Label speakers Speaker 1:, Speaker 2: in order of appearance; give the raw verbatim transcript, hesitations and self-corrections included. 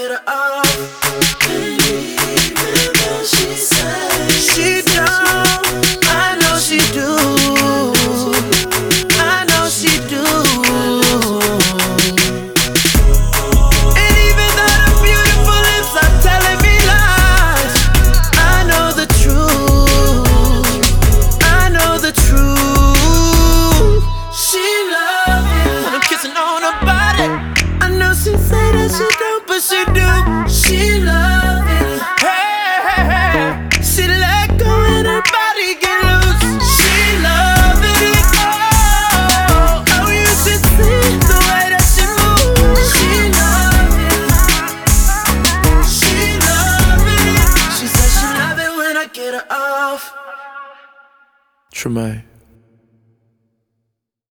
Speaker 1: get her off. Baby, remember she said she don't. I know she do. I know she do. And even though the beautiful lips are telling me lies, I know the truth. I know the truth. She loves it when I'm kissing on her body. I know she say that she don't, but she do. She love it. Hey, hey, hey. She let go and her body get loose. She love it. Oh, oh, you should see the way that she moves. She love it. She love it. She says she love it when I get her off.
Speaker 2: Tremaine.